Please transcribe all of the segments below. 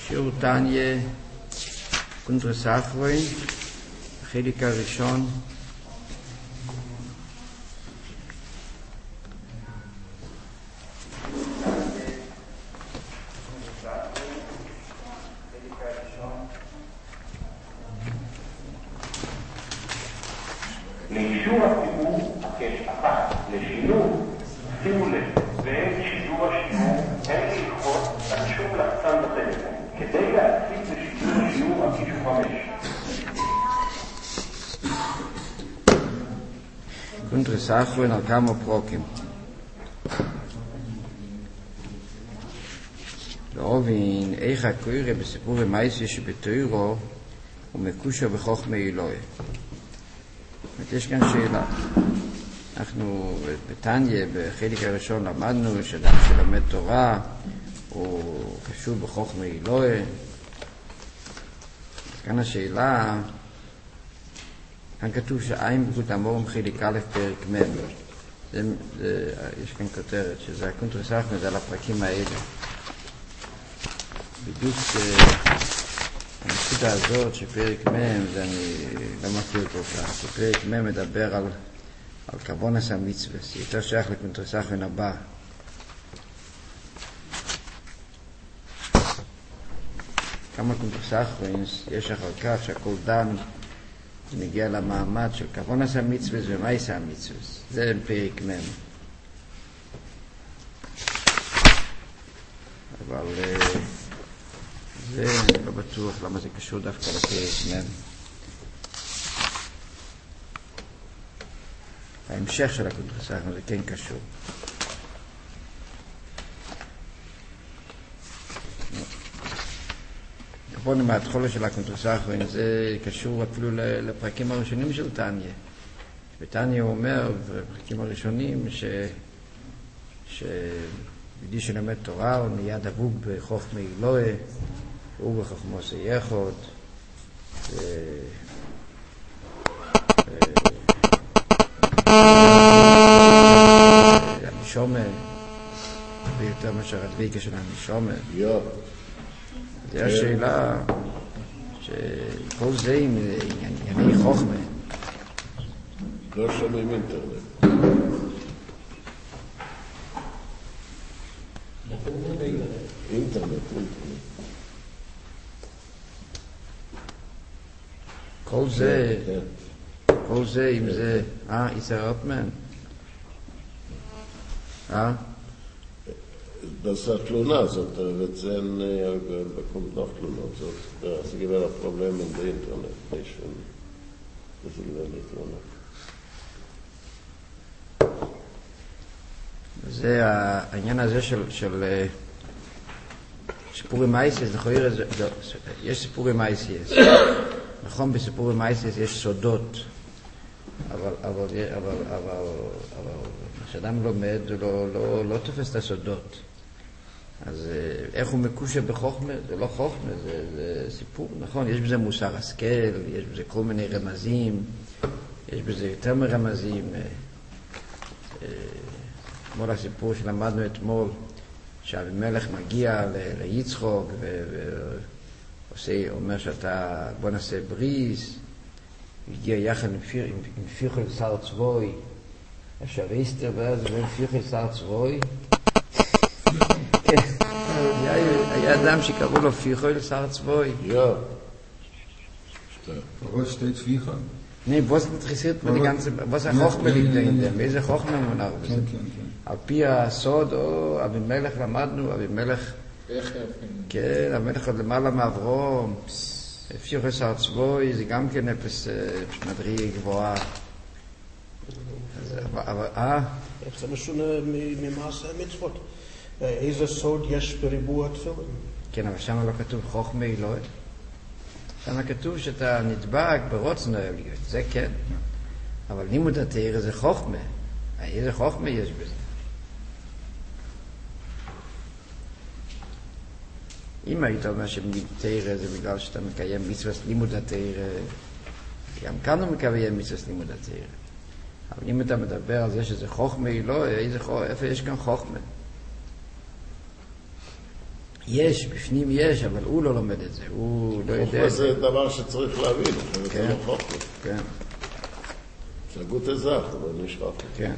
שיעור תניא, קונטרס אחרון, החלק הראשון. לאישור הסיפור הקש אחת, לשינוי, שימו לב, בעת שידור השיעור אין ללחוץ על שום לחצן בטלפון. כדי להציג לשידור השיעור הקישו 5. קונטרס אחרון על כמה פרוקים. להבין איך הקורא בסיפור המעשה שבתוירו הוא מקושר בחוכמה אלוהי. יש כאן שאלה. אנחנו בתניא בחלק הראשון למדנו שאדם שלומד תורה הוא קשור בחוכמה אלוהי. כאן השאלה, כאן כתוב שעין ברכות המורם חלק א' פרק מ'. יש כאן כותרת שזה הקונטרס אחרון, זה על הפרקים האלה. בדיוק הנקודה הזאת שפרק מ' זה אני לא מכיר כל כך, שפרק מ' מדבר על כוונס המצווה, זה יותר שייך לקונטרס אחרון הבא. כמה קונטרס אחרון יש אחר כך שהכל דן מגיע למעמד של כוונס המצווה ומעשה המצווה, זה פרק מ'. אבל זה אני לא בטוח למה זה קשור דווקא לפרק מ'. ההמשך של הקונטרס אחרון זה כן קשור. כפון מההתחלה של הקונטרס אחרון זה קשור אפילו לפרקים הראשונים של תניא. בתניא הוא אומר בפרקים הראשונים בידי שלמד תורה הוא נהיה דבוק בחוכמה אלוהי, הוא בחוכמו סייחוד, הנשומה ביותר מאשר הדביקה של הנשומה. זה השאלה שכל זה עם ענייני חוכמה. לא שומעים אינטרנט. אינטרנט. כל זה עם זה, איסר אוטמן? Das hat Luna, sagt wir sehen, da kommt noch Luna, sagt sie gibt ein Problem mit dem Internet, nicht schon. Das ist nicht Luna. זה העניין הזה של סיפורי מייסיס, יש סיפורי מייסיס. נכון, בסיפורי מייסיס יש סודות, אבל כשאדם לומד הוא לא תופס את הסודות. אז איך הוא מקושר בחוכמה? זה לא חוכמה, זה סיפור. נכון, יש בזה מוסר השכל, יש בזה כל מיני רמזים, יש בזה יותר מרמזים. כמו הסיפור שלמדנו אתמול, שאבימלך מגיע ליצחוק ואומר שאתה בוא נעשה בריס, הגיע יחד עם פיכל שר צבוי, אפשר איסטר ואז עם פיכל שר צבוי. היה אדם שקראו לו פיכל שר צבוי. Was steht Ficha? Nee, was interessiert mir die ganze, was Chochme liegt dahinter? Welche Chochme מונח בזה? על פי הסוד, או אבימלך למדנו, אבימלך, כן, אבימלך עוד למעלה מאברום, פיוחס שר צבוי, זה גם כן אפס מדרגה גבוהה. אבל, זה משונה ממעשה המצוות. איזה סוד יש בריבוע התפילין? כן, אבל שם לא כתוב חוכמה אלוהי. שם כתוב שאתה נדבק ברוצן האלוהיות, זה כן. אבל לימוד התורה זה חוכמה. איזה חוכמה יש בזה? אם היית אומר שתורה זה בגלל שאתה מקיים מצוות לימוד התורה, גם כאן הוא מקיים מצוות לימוד התורה. אבל אם אתה מדבר על זה שזה חוכמה אלוהי, איפה יש כאן חוכמה? יש, בפנים יש, אבל הוא לא לומד את זה, הוא לא יודע. חוכמה זה דבר שצריך להבין, זה לא חוכמה. כן. שגות אזרח, אבל נשכח. כן.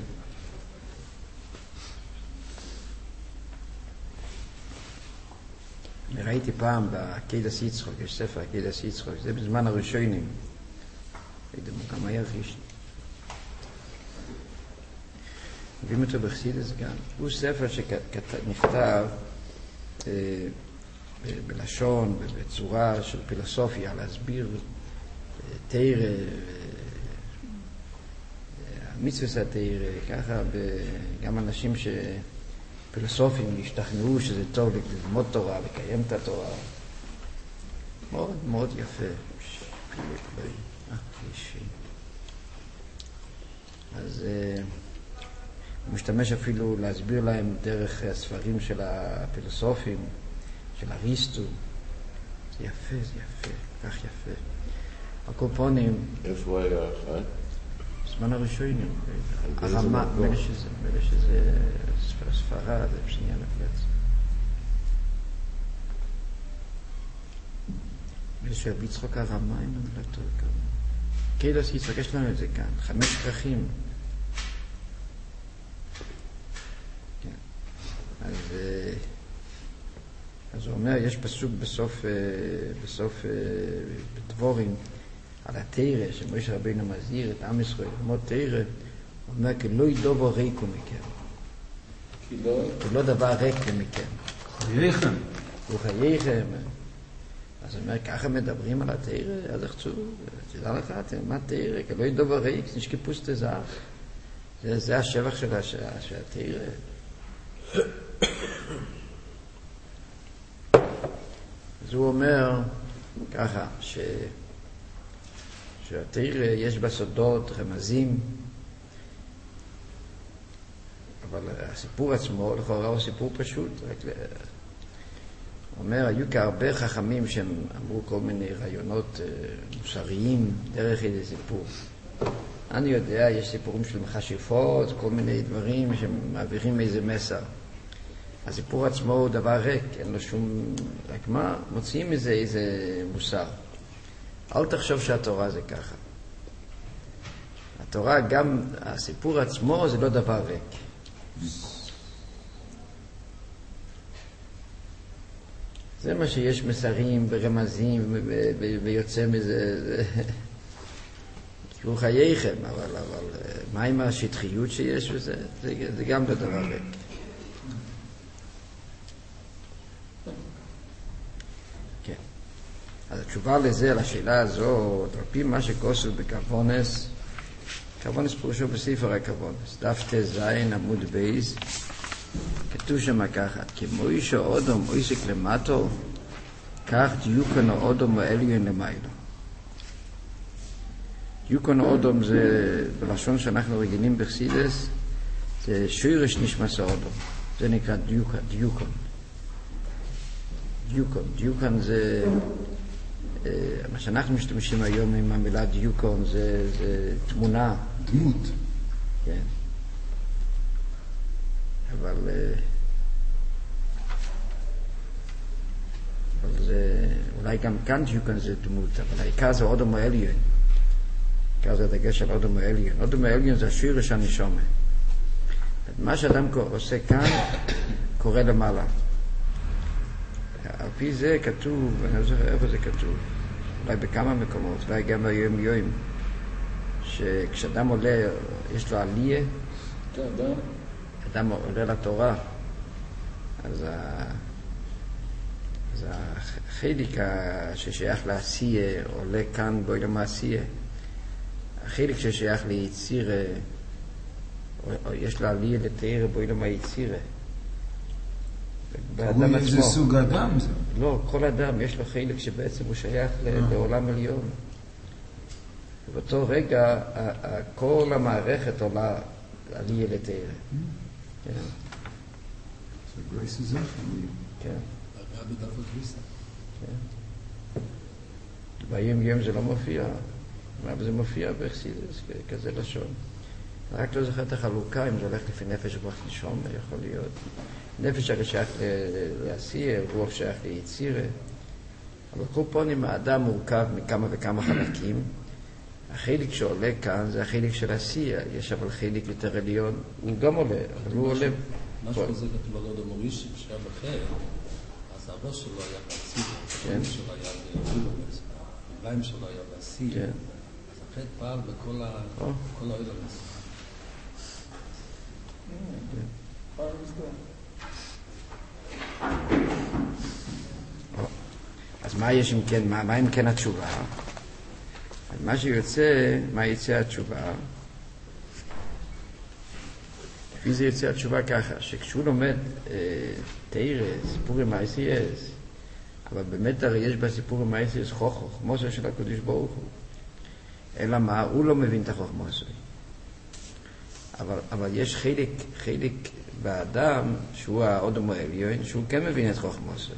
אני ראיתי פעם בקיידס יצחוק, יש ספר קיידס יצחוק, זה בזמן הראשונים. הייתם גם היה חיש. מביאים אותו בחסידס גם. הוא ספר שנכתב בלשון ובצורה של פילוסופיה, להסביר תירה, מצוות התירה, ככה, גם אנשים פילוסופים השתכנעו שזה טוב ללמוד תורה, לקיים את התורה. מאוד מאוד יפה. אז הוא משתמש אפילו להסביר להם דרך הספרים של הפילוסופים, של אריסטו. זה יפה, זה יפה, כך יפה. הקופונים... איפה היה אחד? בזמן הראשונים. הרמה, מלא שזה ספרה, זה בשנייה נפלץ. יש ביצחוק הרמה, אם אני לא טוב כאן. קיידס יצחוק, יש לנו את זה כאן. 5 כרכים. אז הוא אומר, יש פסוק בסוף בדבורים על התירה, שמשה רבינו מזהיר את עם ישראל, ללמוד תירה, הוא אומר, כי לא ידובו ריקו מכם. כי לא דבר ריק מכם. חייכם. הוא חייכם. אז הוא אומר, ככה מדברים על התירה, אז יחצו, תדע לך, מה תירה? כי לא ידובו ריק, זה נשכפוס תזר. זה השבח של התירה. אז הוא אומר ככה, שהתירה יש בה סודות, רמזים, אבל הסיפור עצמו לכאורה הוא סיפור פשוט. הוא אומר, היו כהרבה חכמים שהם אמרו כל מיני רעיונות מוסריים דרך איזה סיפור. אני יודע, יש סיפורים של מכשפות, כל מיני דברים שמעבירים איזה מסר. הסיפור עצמו הוא דבר ריק, אין לו שום... רק מה? מוציאים מזה איזה מוסר. אל תחשוב שהתורה זה ככה. התורה, גם הסיפור עצמו זה לא דבר ריק. זה מה שיש מסרים ורמזים ויוצא מזה... הוא חייכם, אבל מה עם השטחיות שיש וזה? זה גם לא דבר ריק. כן. אז התשובה לזה, לשאלה הזאת, על פי מה שכוסו בקוונס, קוונס פרושו בספר הקוונס, דף תזין עמוד בייס, כתוב שם ככה, כמו איש האודום או איסק למטו, כך דיוקן האודום העליון למיילו. דיוקן האודום זה, בלשון שאנחנו רגילים בחסידס, זה שורש נשמס האודום. זה נקרא דיוקן. דיוקן זה, מה שאנחנו משתמשים היום עם המילה דיוקן, זה תמונה. דמות. כן. אבל זה, אולי גם כאן דיוקן זה דמות, אבל העיקר זה אודום העליון. העיקר זה הדגש על אודום העליון. אודום העליון זה השורש הנשמה. מה שאדם עושה כאן, קורה למעלה. על פי זה כתוב, אני לא זוכר איפה זה כתוב, אולי בכמה מקומות, אולי גם ביום, שכשאדם עולה, יש לו עלייה, אדם עולה לתורה, אז החלק ששייך לעשייה עולה כאן בעולם העשייה. החלק ששייך ליציר, יש לו עלייה לתאר בעולם היצירה. באדם עצמו. איזה סוג אדם זה? לא, כל אדם יש לו חלק שבעצם הוא שייך לעולם עליון. ובאותו רגע כל המערכת עולה עלייה לתאר. כן. זה גרייס הזה? כן. דרגה בדף הגריסה. כן. ביום זה לא מופיע. אבל זה מופיע בחסידס, כזה לשון. רק לא זוכר את החלוקה, אם זה הולך לפי נפש רוח נשום, יכול להיות. נפש הרי שייך לעשייה, רוח שייך ליצירה. אבל כל פונים האדם מורכב מכמה וכמה חלקים. החלק שעולה כאן זה החלק של עשייה. יש אבל חלק יותר עליון, הוא גם עולה, אבל הוא עולה. משהו כזה כתוב על עוד המוריש שהיה בחר, אז הראש שלו היה בעשייה, הראש שלו היה בגילומס, הרגליים שלו היה בעשייה. אז החטא פעל בכל העולמס. אז מה יש אם כן, מה אם כן התשובה? מה שיוצא, מה יצא התשובה? לפי זה יוצא התשובה ככה, שכשהוא לומד תאירה, סיפורי מייסייס, אבל באמת הרי יש בסיפורי מייסייס חוכמוסו של הקדוש ברוך הוא. אלא מה? הוא לא מבין את החוכמוסו. אבל יש חלק באדם, שהוא האודום העליון, שהוא כן מבין את חוכמוסו.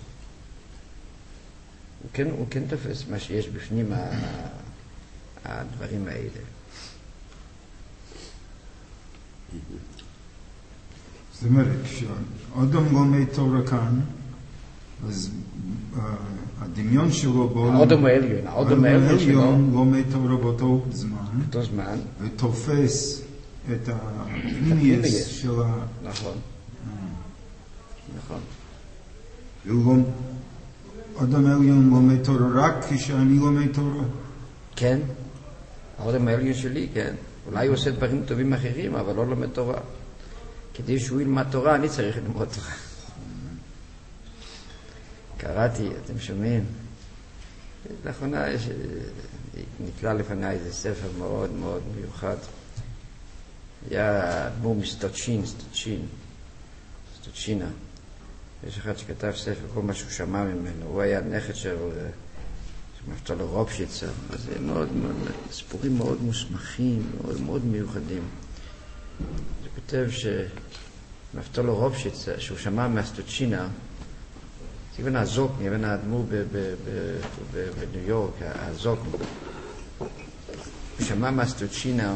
הוא כן תופס מה שיש בפנים הדברים האלה. זאת אומרת, כשאדם לומד תורה כאן, אז הדמיון שלו האודום העליון, האודום העליון שלו לומד תורה באותו זמן, ותופס את הפנימיוס של נכון. אדם עליון לומד תורה רק כשאני לומד תורה? כן, האדם העליון שלי, כן. אולי הוא עושה דברים טובים אחרים, אבל לא לומד תורה. כדי שהוא ילמד תורה, אני צריך ללמוד תורה. קראתי, אתם שומעים? לאחרונה נקרא לפניי איזה ספר מאוד מאוד מיוחד. היה אדמו"ר סטוצ'ינה. יש אחד שכתב ספר, כל מה שהוא שמע ממנו. הוא היה נכד של נפתלי רובשיצר. זה מאוד, סיפורים מאוד מוסמכים, מאוד מאוד מיוחדים. זה כותב שנפתלי רובשיצר, שהוא שמע מהסטוצ'ינה, זה יבן הזוק, יבן האדמו"ר בניו יורק, הזוק. הוא שמע מהסטוצ'ינה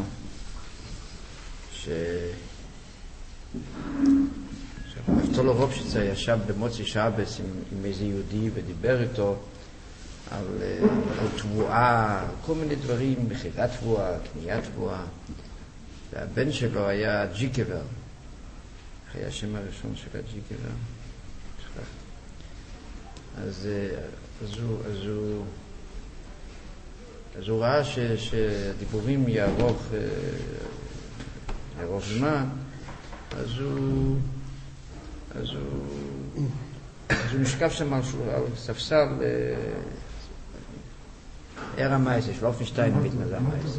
נפתלי רובשיצר ישב במוצאי שבת עם איזה יהודי ודיבר איתו על תבואה, כל מיני דברים, מכירת תבואה, קניית תבואה. והבן שלו היה ג'יקבר. היה השם הראשון של הג'יקבר. אז הוא ראה שהדיבורים יערוך זמן, אז הוא נשכב שם על ספסל ער המייסה, שלופנשטיין מיתנה זה המייסה.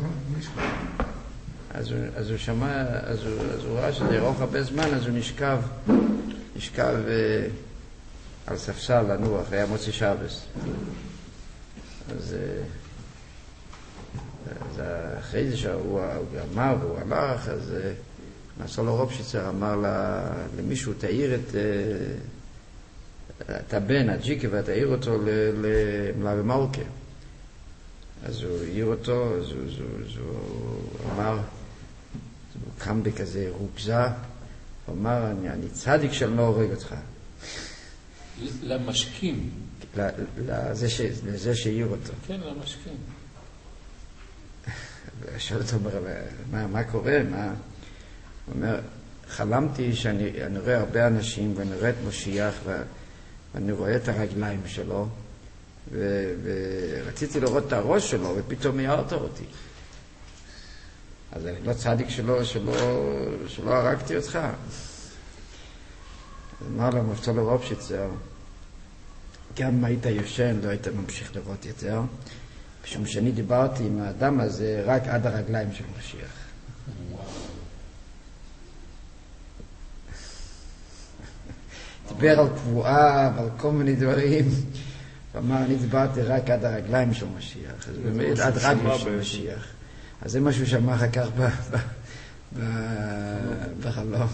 אז הוא שמע, אז הוא ראה שזה יערוך הרבה זמן, אז הוא נשכב על ספסל לנוח, היה מוצאי שבת. אז אחרי זה שהוא אמר והוא הלך, אז נפתלי רובשיצר אמר למישהו, תעיר את הבן, הג'יקה, ותעיר אותו למלאבי מלכה. אז הוא העיר אותו, אז הוא אמר, הוא קם בכזה רוגזה, הוא אמר, אני צדיק שאני לא הורג אותך. למשקים. לזה שהעיר אותו. כן, למשקים. שאל אותו, מה קורה? הוא אומר, חלמתי שאני רואה הרבה אנשים ואני רואה את משיח ואני רואה את הרגליים שלו ורציתי לראות את הראש שלו ופתאום הערת אותי. אז אני לא צדיק שלא הרגתי אותך. אז אמר לו נפתלי רובשיצר, גם אם היית ישן לא היית ממשיך לראות יותר, משום שאני דיברתי עם האדם הזה רק עד הרגליים של משיח. דיבר על קבועה ועל כל מיני דברים. הוא אמר, אני דיברתי רק עד הרגליים של משיח. אז באמת, עד רגל של משיח. אז זה משהו שמע אחר כך בחלום.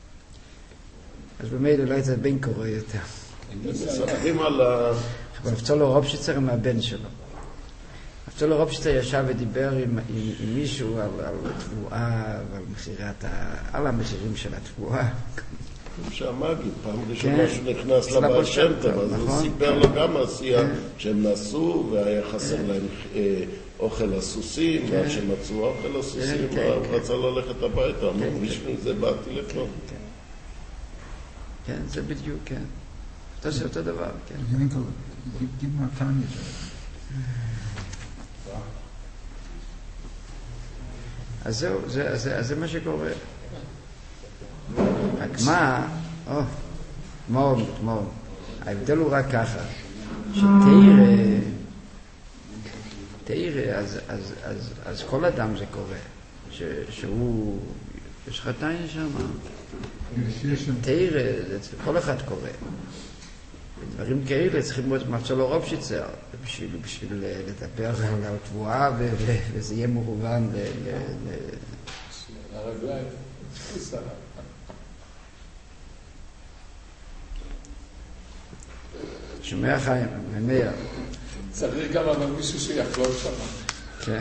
אז באמת, לא הייתה בן קורא יותר. מספרים על אבל נפתלי רובשיצר עם הבן שלו. צ'ולו רובשטיין ישב ודיבר עם מישהו על תבואה ועל על המחירים של התבואה. שהמגיד, פעם ראשונה שנכנס לבעל שם טוב, אז הוא סיפר לו גם עשייה שהם נסעו והיה חסר להם אוכל לסוסים, ועד שמצאו אוכל לסוסים, הוא רצה ללכת הביתה, אמרו, בשביל זה באתי לפה. כן, זה בדיוק, כן. אתה עושה אותו דבר, כן. גיב מתניה. אז זהו, זה מה שקורה. רק מה, מאוד, ההבדל הוא רק ככה, שתאירה, אז כל אדם זה קורה, שהוא, יש חתיים שם, תאירה, כל אחד קורה. דברים כאלה צריכים להיות מצ'ולו רובשיצר, בשביל לדבר על התבואה, וזה יהיה מובן הרגליים, תפוסה. שומע חיים, ממיה. צריך גם אבל מישהו שיחלום שם. כן.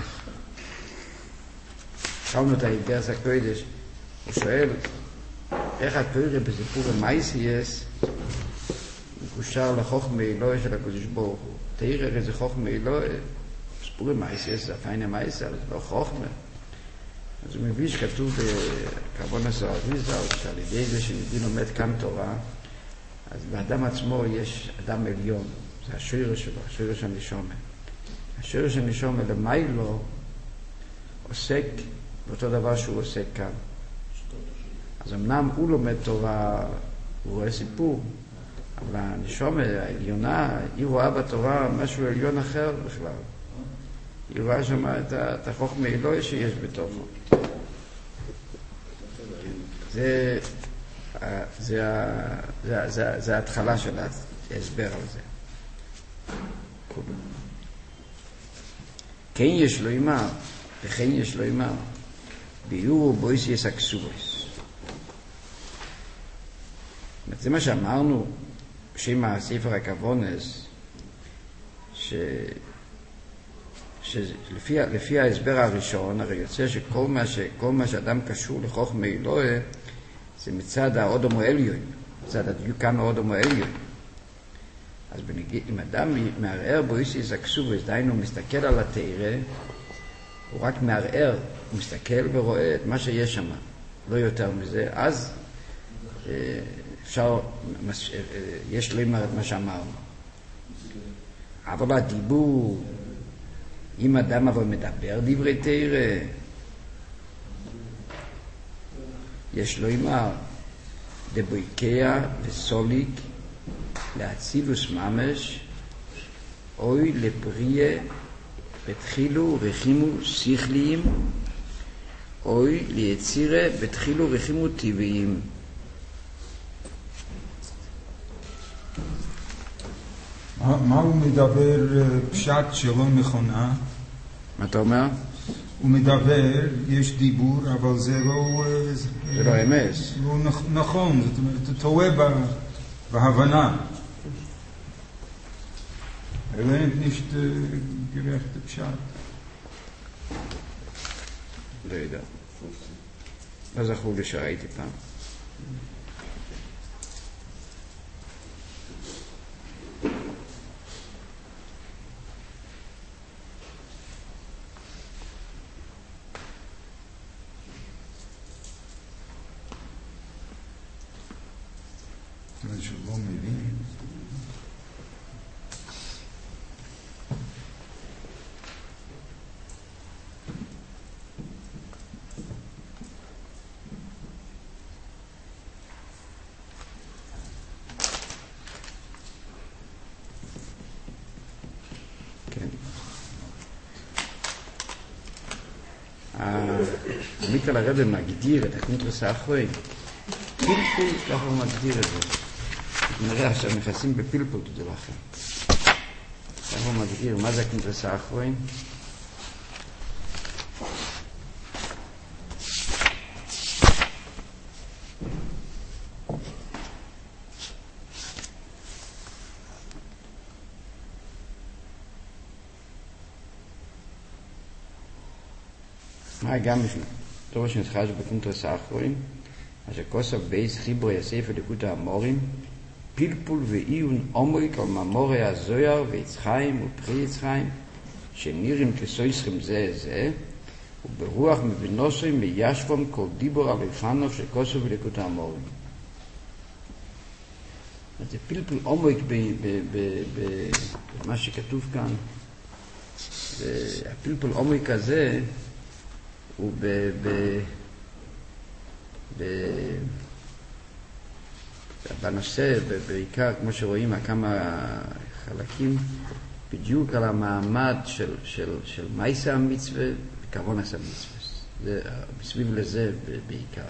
שאלנו את האיגרס הקודש, הוא שואל, איך התורה בסיפור המייסייס מקושר לחוכמה אלוהי של הקדוש ברוך הוא. תראה איזה חוכמה אלוהי, סיפור המייסייס זה הפיינה מייסייס, זה לא חוכמה. אז הוא מביא שכתוב בקרבון הסוהריזל, שעל ידי זה שנדין עומד כאן תורה, אז באדם עצמו יש אדם עליון, זה השורש שלו, השורש הנשומה. השורש הנשומה למיילו עוסק באותו דבר שהוא עוסק כאן. אז אמנם הוא לומד תורה, הוא רואה סיפור, אבל הנשומה העליונה, היא רואה בתורה משהו עליון אחר בכלל. היא רואה שם את החוכמה אלוהי שיש בתוכו. זה ההתחלה של ההסבר על זה. כן יש לו אימר, וכן יש לו אימר, ביורו בויס יש אקסובויס. זה מה שאמרנו בשם הספר הכוונס, שלפי ההסבר הראשון, הרי יוצא שכל מה שאדם קשור לחוכמה אלוהי, זה מצד האודומו עליון, מצד הדיוקן האודומו עליון. אז אם אדם מערער בויסיס אקסובוס, דהיינו מסתכל על התורה, הוא רק מערער, הוא מסתכל ורואה את מה שיש שם, לא יותר מזה, אז אפשר, יש לו אמר את מה שאמרנו. אבל הדיבור, אם אדם אבל מדבר דברי תורה, יש לו אמר, דבויקיה וסוליק, להצילוס ממש, אוי לפריה, בתחילו רחימו שכליים, אוי ליצירה, בתחילו רחימו טבעיים. מה הוא מדבר פשט שלא נכונה? מה אתה אומר? הוא מדבר, יש דיבור, אבל זה לא... זה לא אמס. לא נכון, זאת אומרת, אתה טועה בהבנה. אלא nicht gerechte פשט. לא יודע. לא זכור לי שראיתי פעם. שלא מבין. כן. מיקל הרב מגדיר את הקונטרס האחרון. פלפול, ככה הוא מגדיר את זה. נראה עכשיו נכנסים בפלפול תודה לכם. ככה הוא מגדיר, מה זה הקונטרס האחרון? גם טוב שנחש בקונטרס האחרון, אשר כוסף בייס חיברי הספר דקות האמורים, פלפול ועיון עומק על מאמורי הזויר ויצחיים ופרי יצחיים, שנראים כסויסכם זה זה, וברוח מבינוסים מישבום כל דיבור על לפניו של כוסף ודקות האמורים. זה פלפול עומק במה שכתוב כאן. הפלפול עומק הזה הוא בנושא, בעיקר כמו שרואים כמה חלקים, בדיוק על המעמד של מייסה המצווה וכוונס המצווה. בסביב לזה בעיקר.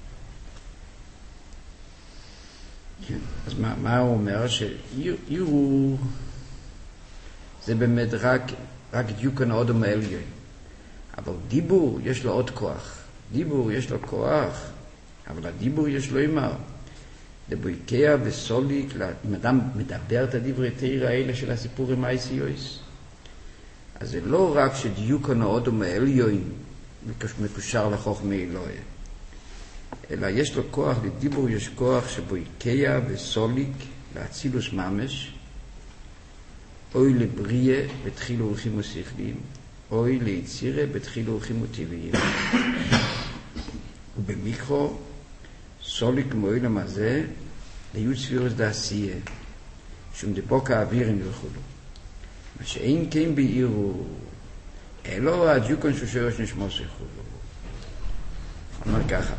כן. אז מה הוא אומר? שעירור זה באמת רק דיוקן האודם העליון. אבל דיבור יש לו עוד כוח. דיבור יש לו כוח, אבל הדיבור יש לו אימר. דבויקיה וסוליק, אם אדם מדבר את הדברי תאיר האלה של הסיפור עם האיסיוס, אז זה לא רק שדיוקן האודם העליון מקושר לחוכמה אלוהי, אלא יש לו כוח, לדיבור יש כוח שבויקיה וסוליק, להצילוס ממש, אוי לבריאה בתחילו הולכים ושכליים, אוי ליצירה בתחילו הולכים וטבעיים. ובמיקרו, סוליק מועיל המזה, להיות ספירוס דעשייה, שום דבוק האווירים וכולו. מה שאין כן בעירו, אלו הדיוקון שושרש נשמוס וכולו. אומר ככה,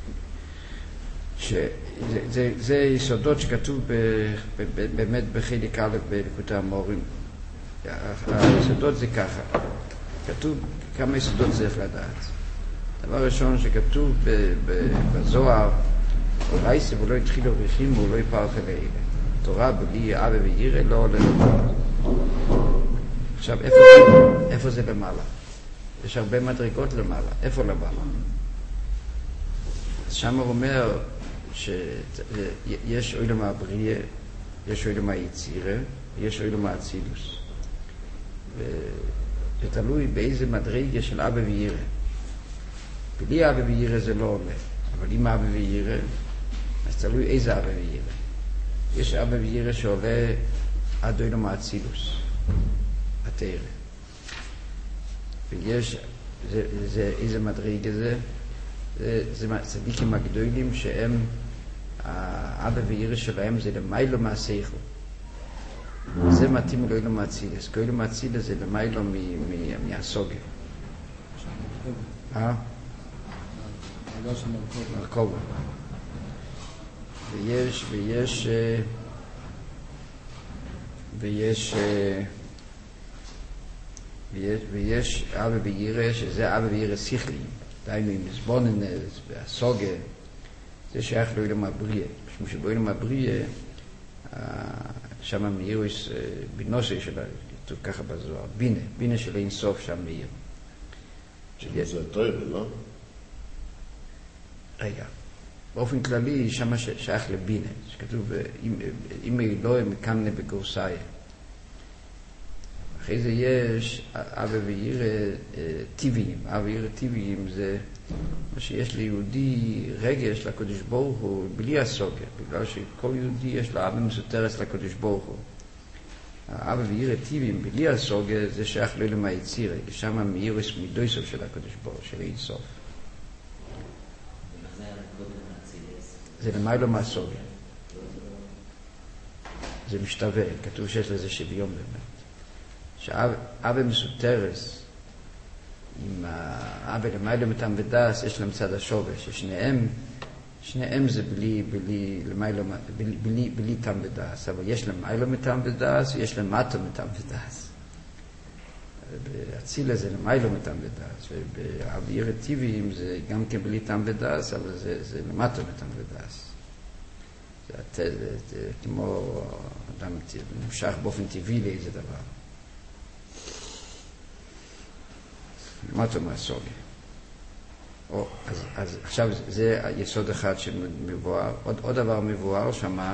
שזה יסודות שכתוב באמת בחלק א' בליקוטי האמורים. היסודות זה ככה, כתוב כמה יסודות צריך לדעת. דבר ראשון שכתוב בזוהר, אורייסה ולא התחילו רחימו ולא יפרח אליהם. תורה בלי אבא וירא לא עולה למעלה. עכשיו איפה זה למעלה? יש הרבה מדרגות למעלה. איפה למעלה? אז שם הוא אומר שיש עולם הבריאה, יש עולם היצירה, יש עולם האצילוס. ותלוי באיזה מדרגה של אבא וירא. בלי אבא וירא זה לא עולה, אבל אם אבא וירא, אז תלוי איזה אבא וירא. יש אבא וירא שעולה עד עולם האצילוס, התארה. ויש, איזה מדרגה זה צדיקים הגדולים שהם, האבא וירא שלהם זה למיילו מהשכל. זה מתאים לאילו מהצילס. כאילו מהצילס זה למיילו מהסוגר. מרכובה. ויש אבא וירא שזה אבא וירא שכליים. דיינו עם מזבוננס והסוגר, זה שייך לאילום הבריאה. משום שבאילום הבריאה, שם מאיר יש בינוסי שלה, כתוב ככה בזוהר, בינה של אין סוף שם מאיר. זה תוירה, לא? רגע, באופן כללי שם שייך לבינה, שכתוב אם אלוהי מקמנה בגורסאי. אחרי זה יש אבא וירא טבעיים. אבא וירא טבעיים זה מה שיש ליהודי רגש לקדוש ברוך הוא בלי הסוגר, בגלל שכל יהודי יש לו אבא מסותרס לקדוש ברוך הוא. אבא וירא טבעיים בלי הסוגר זה שייך לאילום היצירה, שם מאירס מידויסוף של הקדוש ברוך הוא, של אין סוף. זה למיילו מהסוגר. זה משתווה, כתוב שיש לזה שוויון באמת. שאבא מסותרס עם האבא למיילו מתם ודס, יש להם צד השובש, ששניהם זה בלי תם ודס, אבל יש להם מיילו מתם ודס ויש להם מטו מתם ודס. באצילה זה למיילו מתם ודס, ובאווירה טבעיים זה גם כן בלי תם ודס, אבל זה למטו מתם ודס. זה כמו אדם נמשך באופן טבעי לאיזה דבר. למטו מהסוגיה. אז עכשיו זה היסוד אחד שמבואר. עוד דבר מבואר שמה,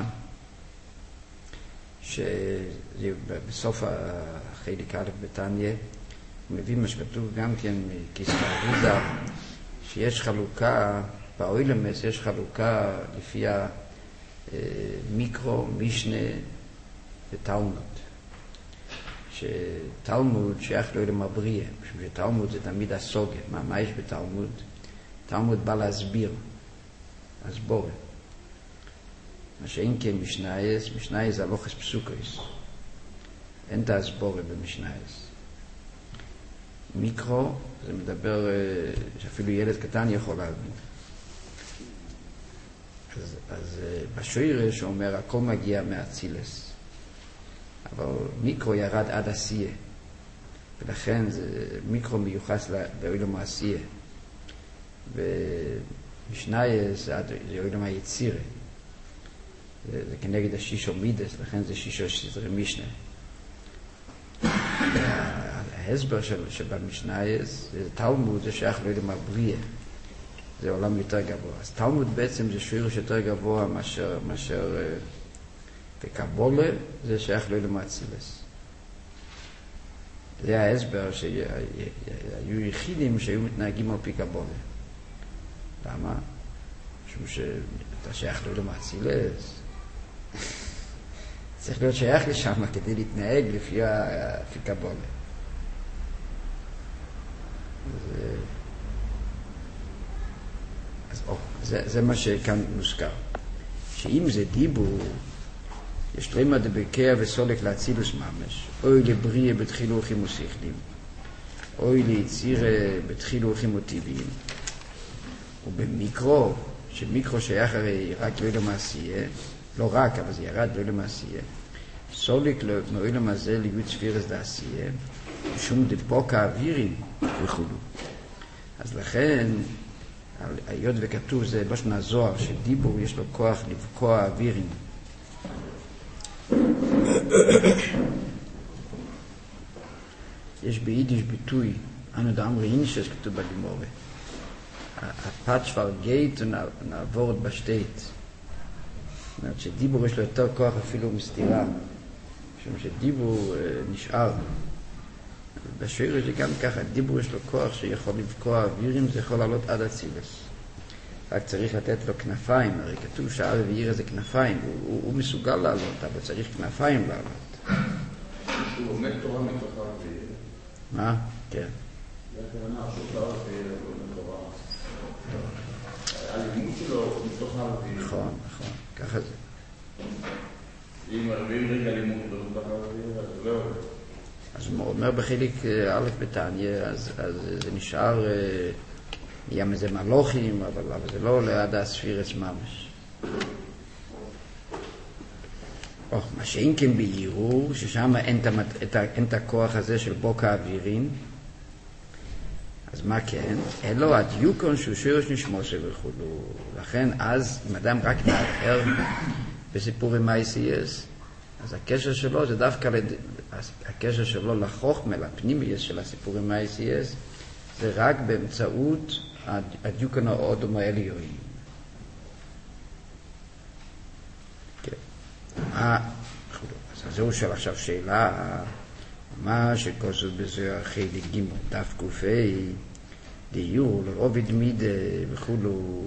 שבסוף החלק א' בתניא, הוא מביא מה שכתוב גם כן מכיסא אריזה, שיש חלוקה, באוילמס יש חלוקה לפי המיקרו, משנה ותלמוד. שתלמוד שייך לאוילם הבריאה, משום שתלמוד זה תמיד הסוגיה. מה יש בתלמוד? תלמוד בא להסביר, הסבורה. מה שאין כן משנייס, משנייס זה הלוחס פסוקויס. אין את הסבורה במשנייס. מיקרו, זה מדבר שאפילו ילד קטן יכול להבין. אז בשוירש הוא אומר, הכל מגיע מהצילס. אבל מיקרו ירד עד עשייה. ולכן זה מיקרו מיוחס לאוילום העשייה. ומשנייס זה אוילום היצירה. זה כנגד השישו מידס, לכן זה שישו סדרי משנה. ההסבר שבמשנייס, זה תלמוד, זה שייך לאוילום הבריאה. זה עולם יותר גבוה. אז תלמוד בעצם זה שורש יותר גבוה מאשר וקבולה, זה שייך לאוילום האצילס. זה ההסבר שהיו יחידים שהיו מתנהגים על פי קבולה. למה? משום שאתה שייך לאוילום האצילס. צריך להיות שייך לשם כדי להתנהג לפי קבולה. זה מה שכאן מוזכר. שאם זה דיבור, יש תרימה דבקיה וסולק להצילוס ממש, אוי לבריאה בתחילו וחימו שכלים, אוי ליצירה בתחילו וחימו טבעיים, ובמיקרו, שמיקרו שייך הרי רק לאוילום העשייה, לא רק, אבל זה ירד לאוילום העשייה, סולק מאוילום הזה להיות ספירס דעשייה, שום דפוק האווירים וכו'. אז לכן, היות וכתוב זה לא שנה זוהר, שדיבור יש לו כוח לבקוע האווירים. יש ביידיש ביטוי, אנו דאמרי אינשס כתוב בגימורה. הפת שפר גייט ונעבור בשטייט. זאת אומרת שדיבור יש לו יותר כוח אפילו מסתירה. משום שדיבור נשאר. בשיר זה גם ככה, דיבור יש לו כוח שיכול לבקוע אווירים, זה יכול לעלות עד הצילס. רק צריך לתת לו כנפיים, הרי כתוב שהאוויר ואוויר זה כנפיים, הוא מסוגל לעלות, אבל צריך כנפיים לעלות. הוא עומד תורה מתוך האוויר. מה? כן. זה הכוונה, שהוא תורה ועומד תורה. הלימוד שלו מתוך האוויר. נכון, ככה זה. אם רגע לימוד מתוך האוויר, אז לא. אז הוא אומר בחלק א' בתניא, אז זה נשאר, נהיה מזה מלוכים, אבל זה לא עולה עד הספירס ממש. מה שאין כן בעירור, ששם אין את הכוח הזה של בוק האווירים, אז מה כן? אלו הדיוקון שהוא שורש נשמוסה וכולו. לכן אז, אם אדם רק מערער בסיפורי מייסייס, אז הקשר שלו זה דווקא, הקשר שלו לחוכמה, לפנימיות של הסיפורים מייסייס, זה רק באמצעות הדיוקון האודום העליונים. אז זהו של עכשיו שאלה, מה שכוסו בזה אחרי לגימו, דף קופי, דיור, לרובד מידה וכולו.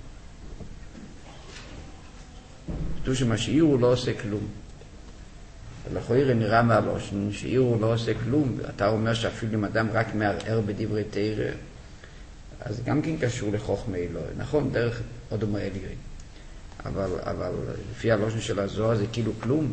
כתוב שמה שאירו לא עושה כלום. ולכויר נראה מהלושן, שאירו לא עושה כלום. אתה אומר שאפילו אם אדם רק מערער בדברי תורה, אז גם כן קשור לחוכמה אלוהי. נכון, דרך אודום העליון. אבל לפי הלושן של הזוהר זה כאילו כלום.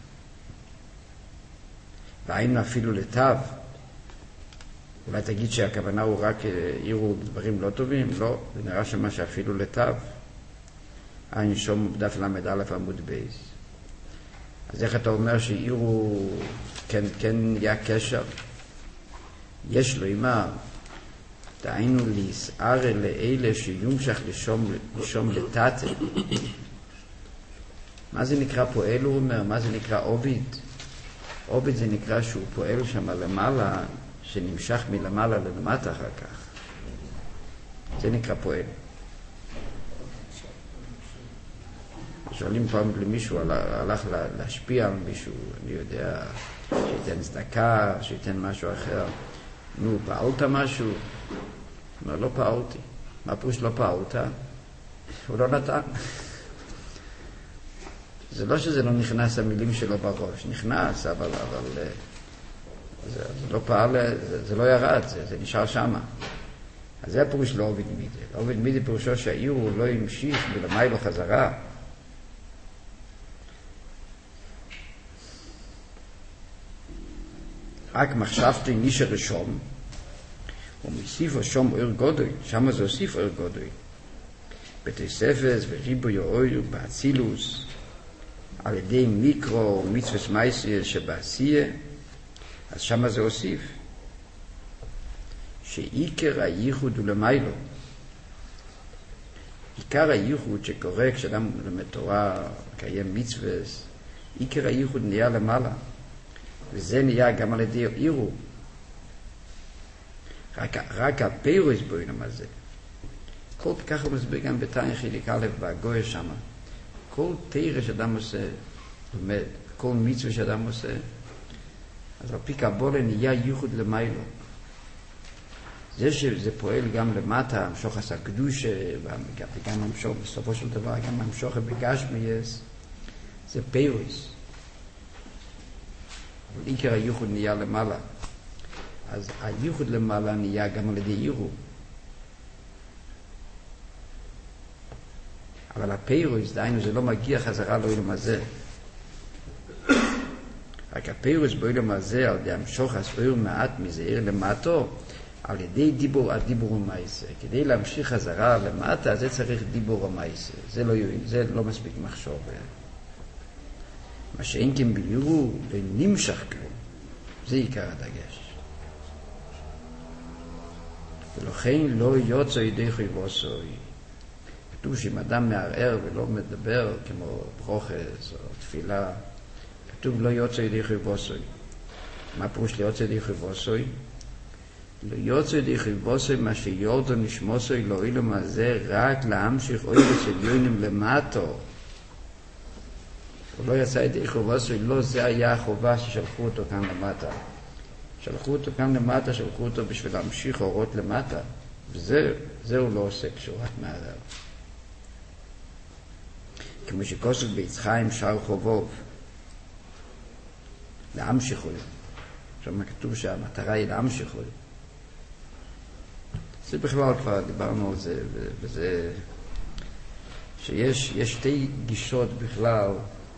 והיינו אפילו לתו. אולי תגיד שהכוונה הוא רק עירו דברים לא טובים? לא, זה נראה שמה שאפילו לתו. אין שום דף למד א' עמוד בייס. אז איך אתה אומר שעירו כן היה קשר? יש לו אימה, דהיינו להסער לאלה שיומשך לשום לטאטה. מה זה נקרא פועל, הוא אומר? מה זה נקרא עובד? עובד זה נקרא שהוא פועל שם למעלה, שנמשך מלמעלה למטה אחר כך. זה נקרא פועל. שואלים פעם למישהו, הלך להשפיע על מישהו, אני יודע, שייתן צדקה, שייתן משהו אחר. נו, פעלת משהו? אומר, לא פעלתי. מה פירוש לא פעלת? הוא לא נתן. זה לא שזה לא נכנס המילים שלו בראש, נכנס, אבל זה לא פעל, זה לא ירד, זה נשאר שמה. אז זה הפירוש לא עובד מידי. לא עובד מידי פירושו שהעיר הוא לא המשיך ולמי לו חזרה. רק מחשבתי נישה רשום, ומוסיף השום אור גודוי, שמה זה הוסיף אור גודוי. בתוספת וריבוי האור באצילוס, על ידי מיקרו ומצוות מייסר שבעשייה, אז שמה זה הוסיף. שעיקר הייחוד הוא למיילו. עיקר הייחוד שקורה כשאדם לומד תורה, מקיים מצוות, עיקר הייחוד נהיה למעלה. וזה נהיה גם על ידי עירו. רק הפירוש בעולם הזה. ככה הוא מסביר גם בתניא חלק א' והגוי שם. כל תורה שאדם עושה, לומד, כל מצווה שאדם עושה, אז על פי קבלה נהיה ייחוד למיילו. זה שזה פועל גם למטה, המשוך עשה קדושה, וגם המשוך בסופו של דבר, גם המשוך בגשמייס, זה פירוש. עיקר הייחוד נהיה למעלה. אז הייחוד למעלה נהיה גם על ידי עירו. אבל הפירוש, דהיינו, זה לא מגיע חזרה לעולם הזה. רק הפירוש בעולם הזה, על ידי המשוך הספיר מעט מזעיר למטו, על ידי דיבור הדיבור ומייסה. כדי להמשיך חזרה למטה, זה צריך דיבור ומייסה. זה לא מספיק מחשוב. מה שאין כן ביורו, לא נמשך כלום. זה עיקר הדגש. ולכן לא יוצא ידי חייבוסוי. כתוב שאם אדם מערער ולא מדבר כמו ברוכס או תפילה, כתוב לא יוצא ידי חייבוסוי. מה פירוש ליוצא ידי חייבוסוי? לא יוצא ידי חייבוסוי מה שיורדו נשמוסוי לא אילום הזה רק להמשיך אוירס עליונים למטו. הוא לא יצא ידי חייבוסוי, לא זה היה החובה ששלחו אותו כאן למטה. שלחו אותו כאן למטה, שלחו אותו בשביל להמשיך אורות למטה. וזה הוא לא עושה כשהוא רק מערער. כמו שכוסק ביצחיים שר חובוב. להמשיכו. שם כתוב שהמטרה היא להמשיכו. זה בכלל כבר דיברנו על זה, וזה שיש שתי גישות בכלל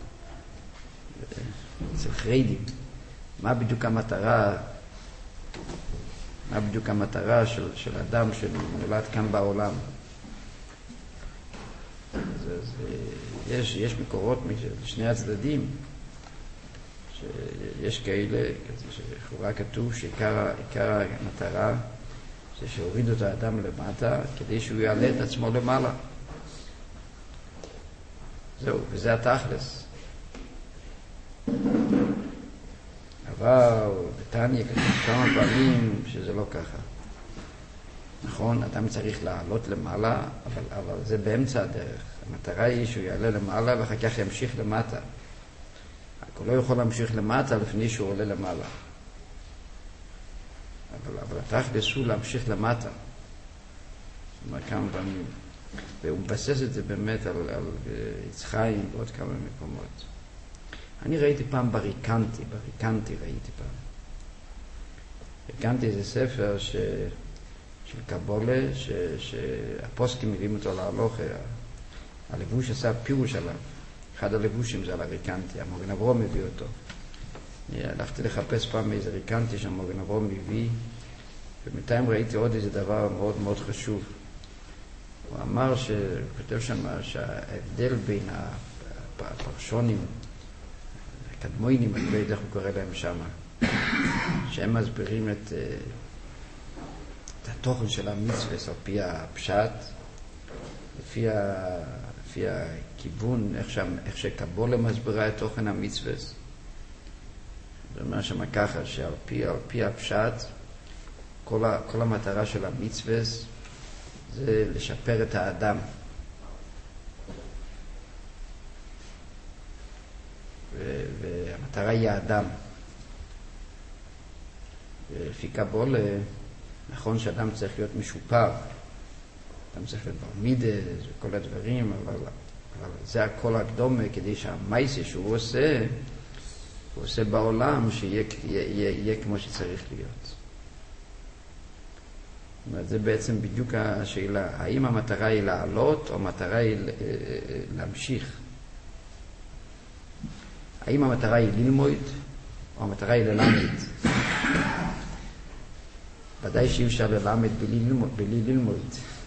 אצל חרדים. מה בדיוק המטרה של אדם שנולד כאן בעולם? יש מקורות משני הצדדים, שיש כאלה, שחורה כתוב שעיקר המטרה זה שהורידו את האדם למטה כדי שהוא יעלה את עצמו למעלה. זהו, וזה התכלס. אבל בתניא כתוב כמה פעמים שזה לא ככה. נכון, אדם צריך לעלות למעלה, אבל זה באמצע הדרך. המטרה היא שהוא יעלה למעלה ואחר כך ימשיך למטה. הוא לא יכול להמשיך למטה לפני שהוא עולה למעלה. אבל התכלס הוא להמשיך למטה. זאת אומרת, כמה פעמים. והוא מבסס את זה באמת על יצחיים ועוד כמה מקומות. אני ראיתי פעם בריקנטי ראיתי פעם. בריקנטי זה ספר של קבולה, שהפוסקים מביאים אותו להלוכה. הלבוש עשה פירוש עליו. אחד הלבושים זה על הריקנטי, המוגן אברום מביא אותו. אני הלכתי לחפש פעם איזה ריקנטי שהמוגן אברום מביא, ובינתיים ראיתי עוד איזה דבר מאוד מאוד חשוב. הוא אמר כותב שם שההבדל בין הפרשונים, הקדמוינים, אני לא יודע איך הוא קורא להם שם, שהם מסבירים את התוכן של המצווה, על פי הפשט, לפי הכיוון, איך שקבולה מסבירה את תוכן המצווה. זה אומר שם ככה, שעל פי הפשט, כל המטרה של המצווה זה לשפר את האדם. והמטרה היא האדם. לפי קבולה, נכון שאדם צריך להיות משופר, אדם צריך להיות ברמידס וכל הדברים, אבל זה הכל הקדומה כדי שהמייסה שהוא עושה, הוא עושה בעולם שיהיה כמו שצריך להיות. זאת אומרת, זה בעצם בדיוק השאלה, האם המטרה היא לעלות או המטרה היא להמשיך? האם המטרה היא ללמוד או המטרה היא ללמד? ודאי שאי אפשר ללמד בלי ללמוד,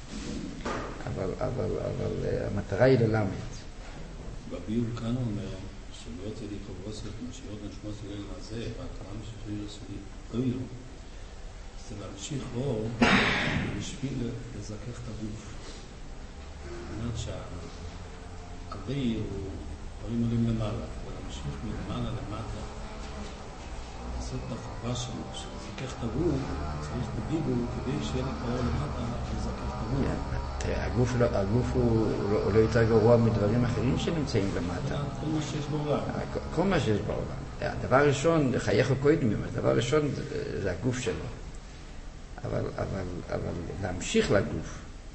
אבל המטרה היא ללמד. בביול כאן אומר שלא יוצא לי חברוסת משאיות נשמות ליל הזה, והתרם שחריר סודי אוילו. זה להמשיך אור בשביל לזכך את הגוף. זאת אומרת שהאוויר הוא דברים עולים למעלה, ולהמשיך מלמעלה למטה, לעשות את החובה שלו, שלזכך את הגוף, צריך בדיבור כדי שיהיה לי כבר למטה לזכך את הגוף. הגוף הוא לא יותר גרוע מדברים אחרים שנמצאים למטה. כל מה שיש בעולם. כל מה שיש בעולם. הדבר הראשון, חייך קוידמים, הדבר הראשון זה הגוף שלו. אבל להמשיך לגוף.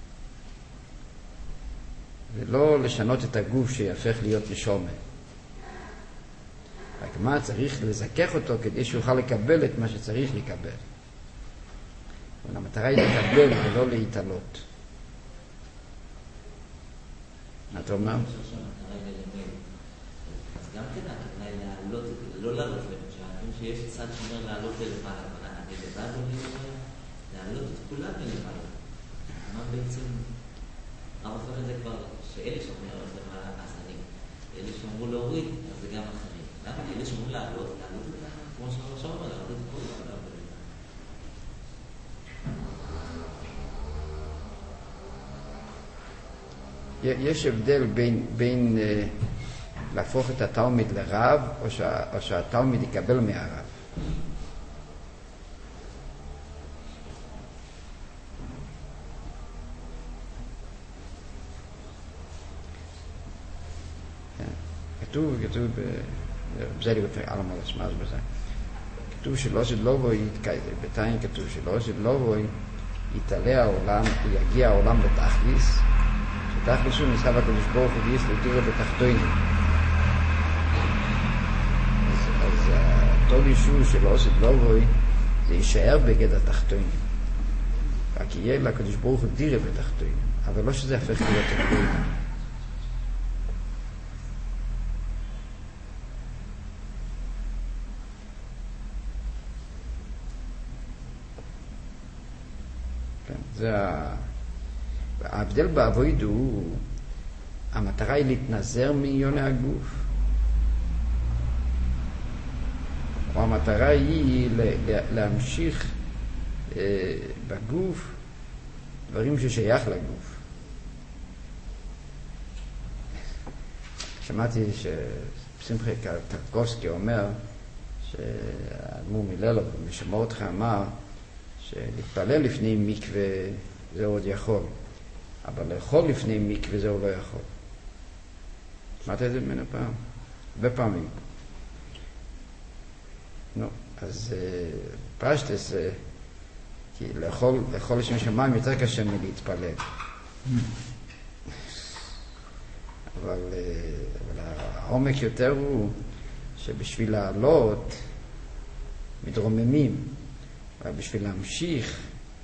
ולא לשנות את הגוף שיהפך להיות נשומה. רק מה צריך לזכך אותו כדי שיוכל לקבל את מה שצריך לקבל. אבל המטרה היא לקבל ולא להתעלות. מה אתה אומר? אז גם כן הכוונה היא לעלות, לא לעלות למשל, שיש צד שאומר לעלות למעלה, אני לבד אומר לעלות את כולם מלמעלה. מה בעצם, הרב אומר את זה כבר, שאלה שאומר למעלה, אז אני, אלה שאומרו להוריד, אז זה גם אחרים. למה? אלה שאומרו לעלות למעלה, כמו שאומר שם אומר, לעלות את כולם למעלה. יש הבדל בין להפוך את התלמיד לרב או שהתלמיד יקבל מהרב. כתוב בזה על המלשמאז בזה. כתוב שלא שדלובוי, בתיים כתוב שלא שדלובוי יתעלה העולם, יגיע העולם בתכליס, שתכליס הוא ניסה בקדוש ברוך הוא ויש לתירה בתחתונים. אז אותו אישור שלא שדלובוי זה יישאר בגד התחתונים. רק יהיה לקדוש ברוך הוא דירה בתחתונים, אבל לא שזה הפך להיות תחתונים. זה ההבדל בעבוד הוא, המטרה היא להתנזר מעניוני הגוף, או המטרה היא להמשיך בגוף דברים ששייך לגוף. שמעתי ששמחה טרקובסקי אומר שהאדמו"ר מללוב משמור אותך אמר שלהתפלל לפני מקווה זה עוד יכול, אבל לאכול לפני מקווה זה הוא לא יכול. שמעת את זה ממנו פעם? הרבה פעמים. נו, אז פשטס, כי לאכול לשם שמיים יותר קשה מלהתפלל. אבל העומק יותר הוא שבשביל לעלות מתרוממים, אבל בשביל להמשיך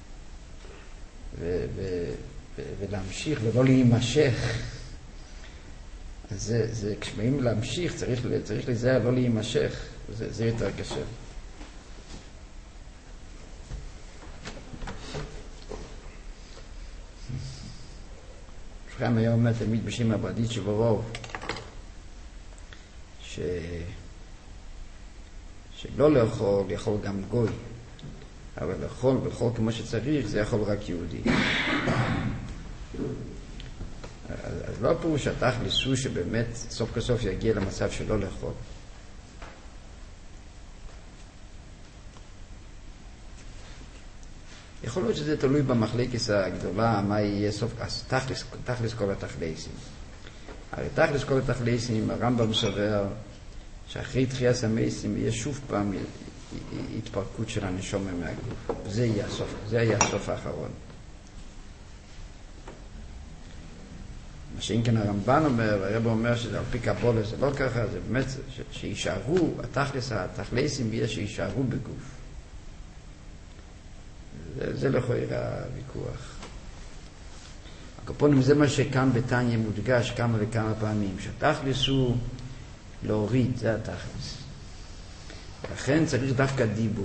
ולהמשיך ולא להימשך, אז זה כשבאים להמשיך צריך להיזהר לא להימשך, זה יותר קשה. שחיים היה אומר תמיד בשם הברדית שברוב שלא לאכול יכול גם גוי, אבל לאכול כמו שצריך זה יכול רק יהודי. אז לא פירוש התכלס הוא שבאמת סוף כסוף יגיע למצב שלא לאכול. יכול להיות שזה תלוי במחלקת הגדולה, מה יהיה סוף, אז תכלס כל התכלסים. הרי תכלס כל התכלסים, הרמב"ם סובר שאחרי תחיית המתים יהיה שוב פעם התפרקות של הנשמה מהגוף. זה יהיה הסוף האחרון. מה שאם כן הרמב"ן אומר, הרב אומר שזה על פי קבולה, זה לא ככה, זה באמת שישארו, התכלסים יהיה שישארו בגוף. זה לכאורה הוויכוח. הקופונים זה מה שכאן בתניא מודגש כמה וכמה פעמים, שהתכלס הוא להוריד, זה התכלס. ולכן צריך דווקא דיבור.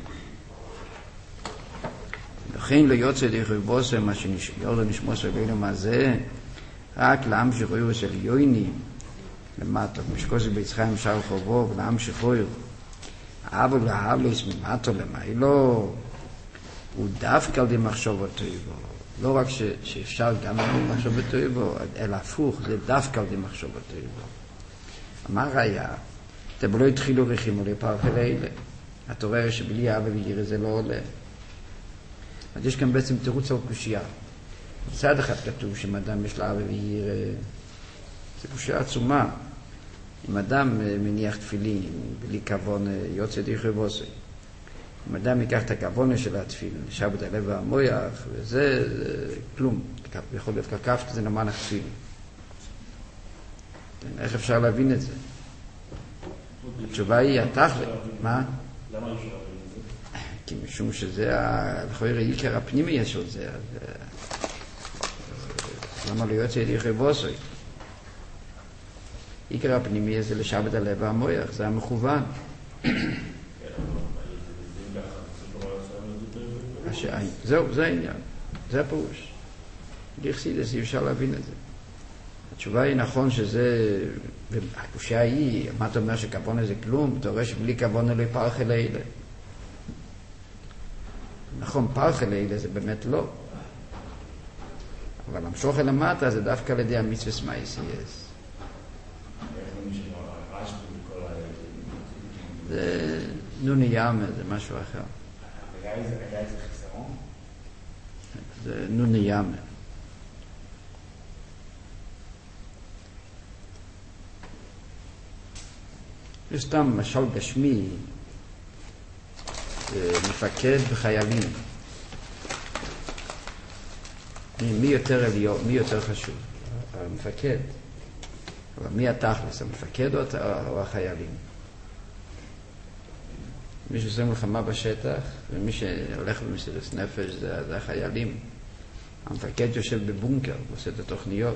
לכן לא יוצא דרך בוסר מה שיורד נשמוס רבינו מה זה, רק לעם שחויר של יויני למטה, משקוסי ביצחיים שער חובו ולעם שחויר. אבל והאבלס ממטו למיילו הוא דווקא על די מחשוב הטויבו. לא רק שאפשר גם מחשוב הטויבו, אלא הפוך, זה דווקא על די מחשוב הטויבו. מה ראיה? אתם לא התחילו רחימו לפרח אלה. אתה רואה שבלי אבא וירא זה לא עולה. אז יש כאן בעצם תירוץ על קושייה. מצד אחד כתוב שאם אדם יש לה אבא וירא, זה קושייה עצומה. אם אדם מניח תפילין, בלי כוון יוצא די חבוסי. אם אדם ייקח את הכוונה של התפילין, לשבת הלב והמויח, וזה כלום. יכול להיות ככפת, זה נאמן התפילין. איך אפשר להבין את זה? התשובה היא התכלס. מה? למה אי אפשר להבין את זה? כי משום שזה לכאורה עיקר הפנימי של זה. למה לא יוצא ידי חבוסי? עיקר הפנימי זה לשבת הלב והמויח, זה המכוון. זהו, זה העניין. זה הפירוש. לחסידות אי אפשר להבין את זה. התשובה היא נכון שזה, הקושיה היא, מה אתה אומר שכוונה זה כלום? אתה רואה שבלי כוונה לא פרח אל אלה. נכון, פרח אל אלה זה באמת לא. אבל למשוך אל המטה זה דווקא על ידי המצווה מייסייס. זה נוני ימה, זה משהו אחר. היה איזה חיסרון? זה נוני ימה. זה סתם משל גשמי, מפקד בחיילים. מי יותר עליון, מי יותר חשוב? המפקד. אבל מי התכלס, המפקד או החיילים? מי שעושה מלחמה בשטח, ומי שהולך במסירות נפש זה החיילים. המפקד יושב בבונקר, עושה את התוכניות.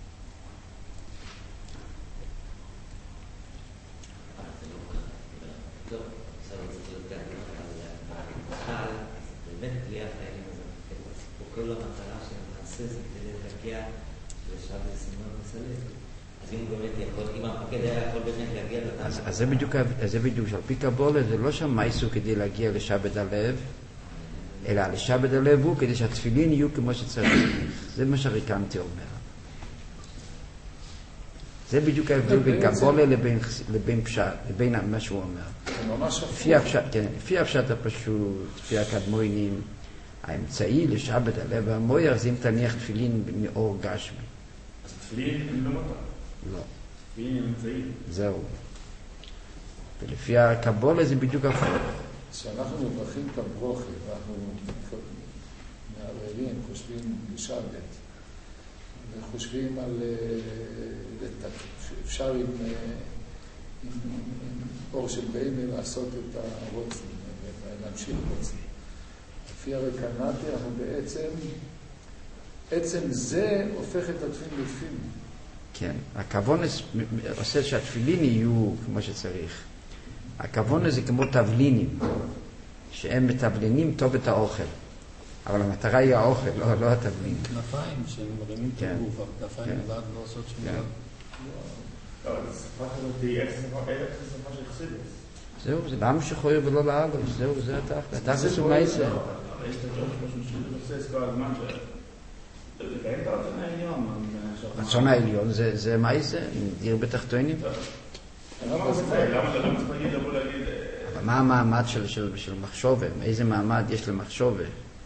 כל המטרה שנעשה זה כדי להגיע לשם לסימון מסלט. אז אם באמת יכול, אם המפקד היה יכול באמת להגיע לתחנה. אז זה בדיוק, שעל פי קבולה זה לא שמייסו כדי להגיע לשבת הלב, אלא לשבת הלב הוא כדי שהתפילין יהיו כמו שצריך. זה מה שהריקנטי אומר. זה בדיוק ההבדל בין קבולה לבין פשט, לבין מה שהוא אומר. לפי הפשט הפשוט, לפי הקדמונים, האמצעי לשבת הלב והמויח זה אם תניח תפילין מאור גשמי. אז תפילין הם לא מטרה? לא. תפילין הם אמצעי? זהו. ולפי הקבולה זה בדיוק הפוך. כשאנחנו מברכים את הברוכי ואנחנו מערערים, חושבים בשבת וחושבים על אפשר עם אור של בימי לעשות את הרוצים ולהמשיך רוצים. לפי הרקנטי, אנחנו בעצם זה הופך את התפילין לתפילין. כן, הכוונס עושה שהתפילין יהיו כמו שצריך. הכוונס זה כמו תבלינים, שהם מתבלינים טוב את האוכל. אבל המטרה היא האוכל, לא התבלין. כנפיים שהם מרימים את הגוף, הכנפיים לבד לא עושות שום דבר. לא, זה שפה כזאת, איך זה שפה של חסידות? זהו, זה לעם שחויר ולא לאלו, זהו, זה התכלס. התכלס הוא מייסר. יש את הג'וש שעושה את כל הזמן זה לקיים את הרצון העליון. הרצון העליון זה מייסר, דיר בתחתונים. למה אתה לא מספגיד לבוא להגיד... אבל מה המעמד של מחשובה? איזה מעמד יש למחשובה?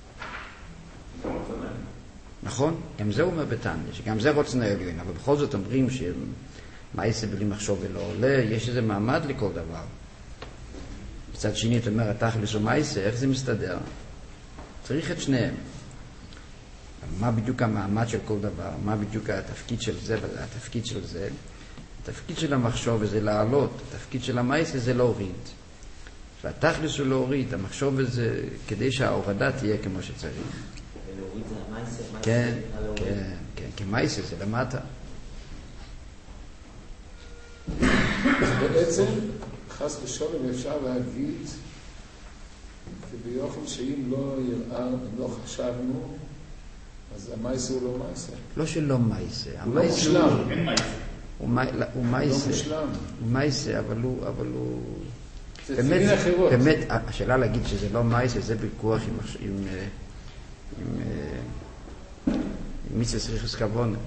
נכון, גם זה אומר בתניא, שגם זה רוצן העליון, אבל בכל זאת אומרים שמייסר בלי מחשובה לא עולה, יש איזה מעמד לכל דבר. מצד שני אתה אומר התכלס ומעשה, איך זה מסתדר? צריך את שניהם. מה בדיוק המעמד של כל דבר? מה בדיוק התפקיד של זה והתפקיד של זה? התפקיד של המחשוב זה לעלות, התפקיד של המעשה זה להוריד. והתכלס הוא להוריד, המחשוב זה כדי שההורדה תהיה כמו שצריך. ולהוריד זה המעשה? כן, כן, כן, כי מעשה זה למטה. בעצם, חס ושלום אפשר להגיד שביוחד שאם לא יראה, אם לא חשבנו, אז המעשה הוא לא מעשה. לא שלא מעשה. הוא לא מושלם. אין מעשה. הוא מעשה. לא מושלם. הוא מעשה, אבל הוא... זה תמיד אחרות. באמת, השאלה להגיד שזה לא מעשה, זה ויכוח עם מצווה צריכת כוונה.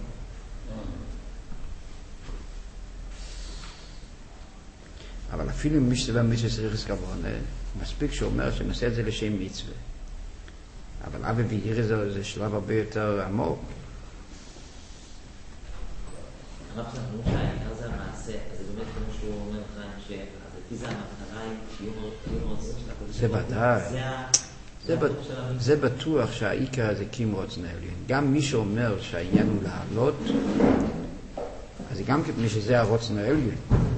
אבל אפילו אם מישהו סבר מצווה צריכת כוונה, מספיק שאומר שנעשה את זה לשם מצווה. אבל אבא וירא זה שלב הרבה יותר עמוק. אנחנו אומרים שהעיקר זה המעשה, אז זה באמת כמו שהוא אומר לך, שהדתי זה המטרה היא קיום רצון של הקודש. זה ודאי. זה בטוח שהעיקר זה קיום רצון העליון. גם מי שאומר שהעניין הוא לעלות, אז גם כפי שזה הרצון העליון.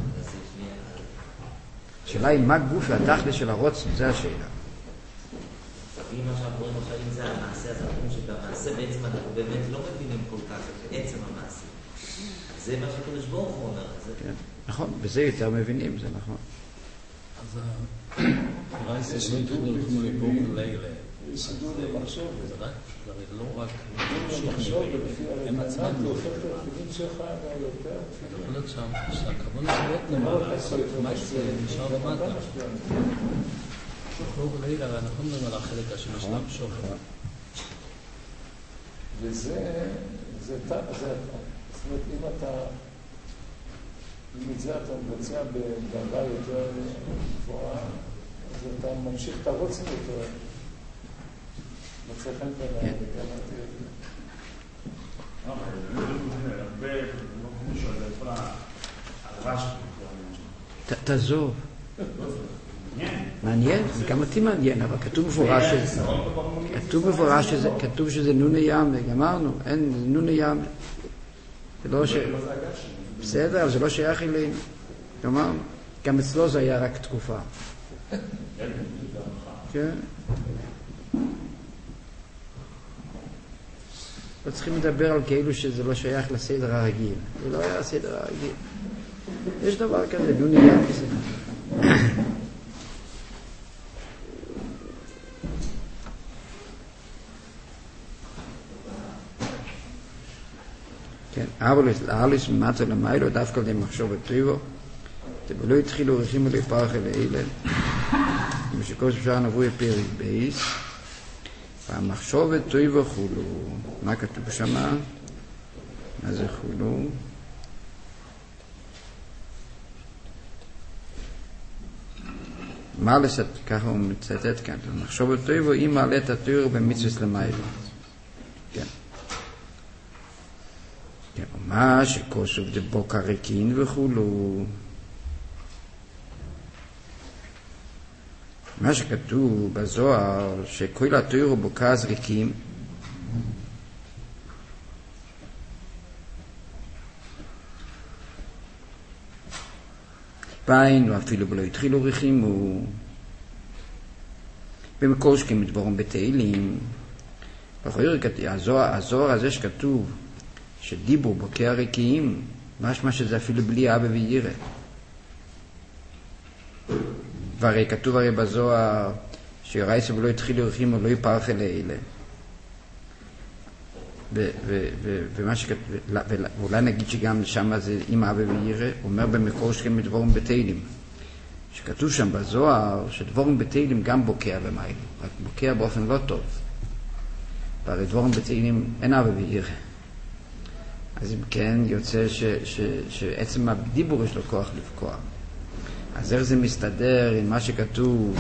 השאלה היא מה גוף התכלס של הרצון, זה השאלה. אם מה שאנחנו רואים עכשיו, אם זה המעשה, אז אנחנו אומרים שבמעשה בעצם אנחנו באמת לא מבינים כל כך את עצם המעשה. זה מה שהקדוש ברוך הוא אומר. נכון, בזה יותר מבינים, זה נכון. אז הרייסה לא התחילו לכמו לבור לילה. יש סידור למחשוב. זה לא רק מחשוב, ולפי הרקנת זה הופך את התפקידים שלך יותר. יכול להיות שהכוון שלט למעלה, מה שנשאר למטה. בור לילה, אנחנו מדברים על החלק השני של המשוב. וזה, זאת אומרת, אם את זה אתה מבצע בדרגה יותר גבוהה, אז אתה ממשיך את הרוצן יותר. מצא חן בעיניי, וגמרתי את זה. הרבה, לא כמו שואל, זה כל הרעש. תעזוב. מעניין, גם אותי מעניין, אבל כתוב שזה נוני ים, גמרנו, אין נוני ים. זה לא ש... בסדר, זה לא שייך אלינו. גמרנו. גם אצלו זה היה רק תקופה. כן. לא צריכים לדבר על כאילו שזה לא שייך לסדר הרגיל. זה לא היה הסדר הרגיל. יש דבר כזה, נוני ים כזה. כן, אבל לאליס ממטה למיילו דווקא על די מחשוב וטריבו ולא התחילו רחימו להיפרח אלה אלה משקוס אפשר נבוא פרק בייס והמחשוב וטריבו חולו מה כתוב שמה? מה זה חולו? מה לסת, ככה הוא מצטט כאן המחשוב וטריבו היא מעלה את הטריבו במצווס למיילו כן מה שכוסוף זה בוקר ריקין וכולו מה שכתוב בזוהר שכל התוירו בוקז ריקים פיין או אפילו בלא התחילו ריקים במקור שכים מדברום בתהילים הזוהר הזה שכתוב שדיברו בוקי הריקיים, משמע שזה אפילו בלי אבא וירא. והרי כתוב הרי בזוהר שירייסו ולא התחילו רכים ולא יפרח אלה אלה. ומה שכתוב, ואולי נגיד שגם שם זה עם אבא וירא, הוא אומר במקור שכם מדבורם בתהילים. שכתוב שם בזוהר שדבורם בתהילים גם בוקע במייל, רק בוקע באופן לא טוב. והרי דבורם בתהילים אין אבא וירא. אז אם כן, יוצא שעצם הדיבור יש לו כוח לפקוע. אז איך זה מסתדר עם מה שכתוב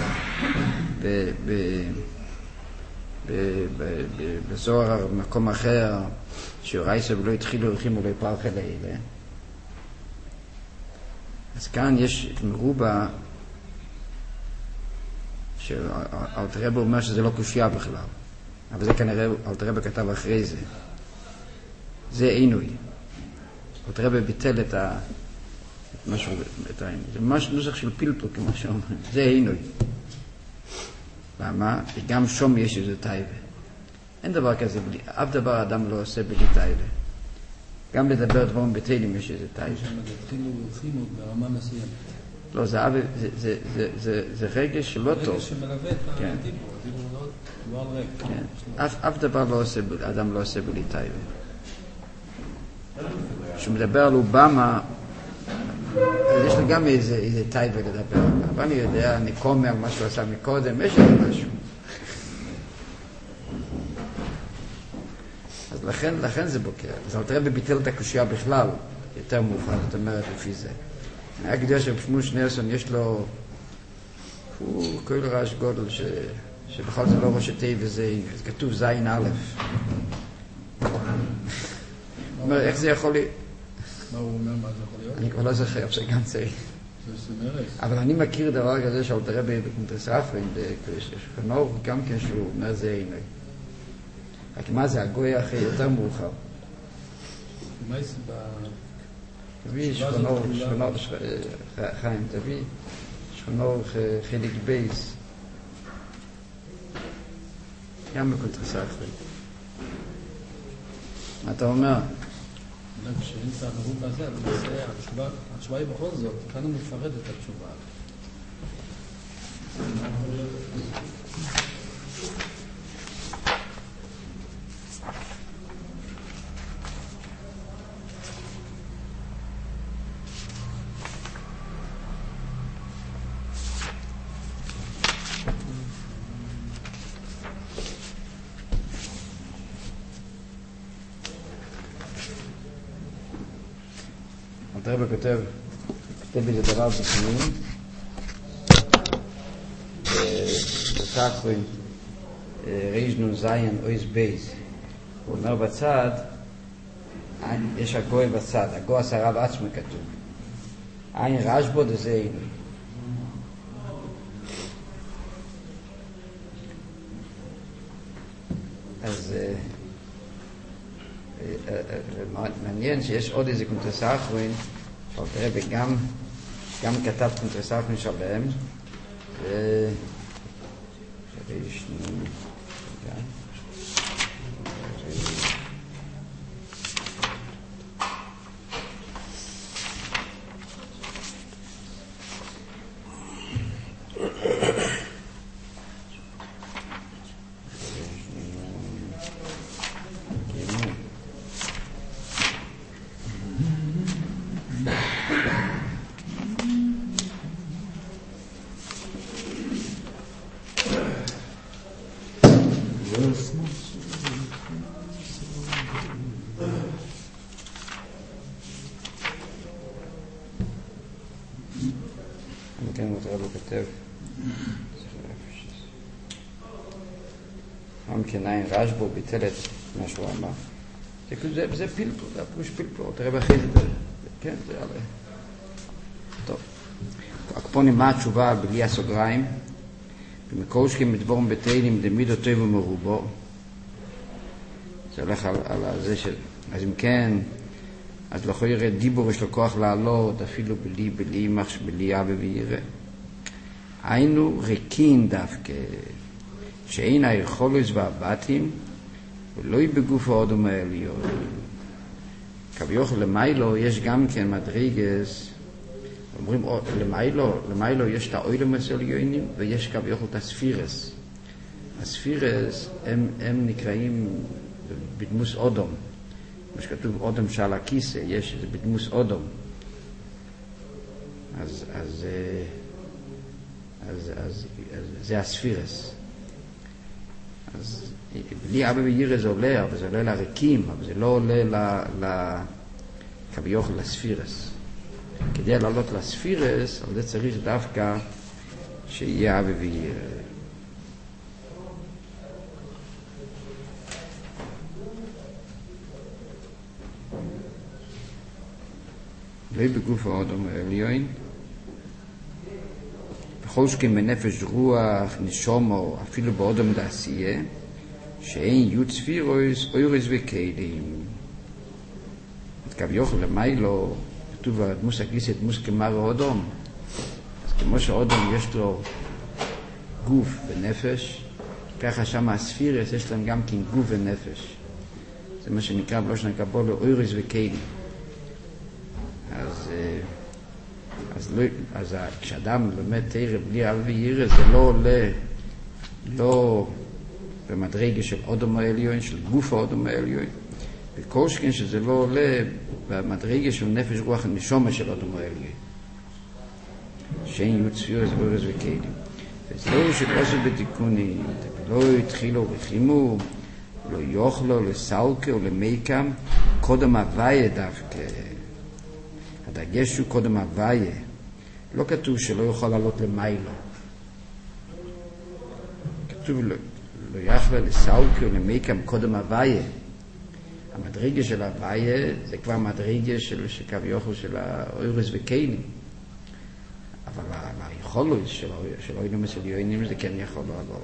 בזוהר במקום אחר, שיורייסו ולא התחילו רכים ולא יפרח אלה אלה. אז כאן יש מרובה שאלתר רבי אומר שזה לא קושייה בכלל, אבל זה כנראה אלתר רבי כתב אחרי זה. זה עינוי. אלתר רבי ביטל את משהו, זה ממש נוסח של פלפל כמו שאומרים, זה עינוי. למה? גם שום יש איזה טייבה. אין דבר כזה, אף דבר האדם לא עושה בלי טייבה. גם לדבר דברים בטלים יש איזה טייבה. התחילו חימות ברמה מסוימת. לא, זה רגש שלא טוב. רגש שמלווה את הדיבור, דיבור לא על רגש. אף דבר האדם לא עושה בלי טייבה. כשהוא מדבר על אובמה, אז יש לו גם איזה טייבה לדבר. אבל אני יודע, אני קומר על מה שהוא עשה מקודם, יש לו משהו. אז לכן זה בוקר. אז אלתר רבי ביטל את הקושייה בכלל, יותר מאוחר, זאת אומרת, לפי זה. אני רק יודע שבשמואל שניאורסון יש לו, הוא כל רעש גודל, שבכלל זה לא ראש תיבה, זה כתוב זין א'. אומר, איך זה יכול להיות? מה הוא אומר, מה זה יכול להיות? אני כבר לא זוכר, שגם זה. אבל אני מכיר דבר כזה שאלתר רבי בקונטרס רפרין, בשכנור, גם כן שהוא אומר זה עינוי. רק מה זה, הגוי אחרי יותר מאוחר. מה יש תביא שכנור, חיים, תביא שכנור חלק בייס. גם בקונטרס רפרין. מה אתה אומר? כשאין תעברו בזה, התשובה היא בכל זאת, כאן הוא מפרד את התשובה. אלתר רבי כותב בזה דבר בפנים, בתחתון ריש נון זיין אויס בייס. הוא אומר בצד, יש הגוי בצד, הגוי עשה רב עצמו כתוב. עין רשבו דזה עינוי. אז מעניין שיש עוד איזה קונטרס אחרון, שאלתר רבי גם כתב קונטרס אחרון שלם, וישנו כנעין רשבו ביטל את מה שהוא אמר. זה פלפול, זה הפרוש פלפול. תראה באחרי זה, כן, זה עלה. טוב. הקפונים מה התשובה בלי הסוגריים? במקורשכים מדבורם בתהילים דמידו טוב ומרובו. זה הולך על זה אז אם כן, אז לא יכול יראה דיבור יש לו כוח לעלות, אפילו בלי מחש, בלי אבא ויראה. היינו ריקין דווקא. שאין היכולת והבתים ולא בגוף האדם העליון. כביכול למיילו יש גם כן מדרגס, אומרים למיילו יש את האוילם העליונים ויש כביכול את הספירס. הספירס הם נקראים בדמוס אדם. מה שכתוב אדם שעל הכיסא, יש זה בדמוס אדם. אז זה הספירס. אז בלי אבא וירא זה עולה, אבל זה עולה לריקים, אבל זה לא עולה כביכול לספירס. כדי לעלות לספירס, על זה צריך דווקא שיהיה אבא וירא. לא בגוף האדם העליון, כל שכן בנפש רוח, נשומו, אפילו באודם דעשייה, שאין י' ספירוס, אוירס וכלים. כביכול למיילו, כתוב הדמוס הכניסת דמוס כמר האודום. אז כמו שהאודום יש לו גוף ונפש, ככה שם הספירס יש להם גם כן גוף ונפש. זה מה שנקרא בלושן הקבלה אוירס וכלים. אז כשאדם לומד תורה בלי אהבה ויראה, זה לא עולה, לא במדרגה של אודום העליון, של גוף האודום העליון, וכל שכן שזה לא עולה במדרגה של נפש רוח הנשמה של אודום העליון. שאין י' ספירס ואוירס וכלים. וזהו שפוסק בתיקונים, לא התחילו רחימו, לא יאכלו, לא סלקו, לא מייקם, קודם הוויה דווקא. הדגש הוא קודם הוויה. לא כתוב שלא יוכל לעלות למיילו. כתוב לא יאכלו, לסלקו, למייקם, קודם הוויה. המדרגה של הוויה זה כבר מדרגה של כביכול של האוירס וכלים. אבל היכולת של אוילום אצל יוינים זה כן יכול לעלות.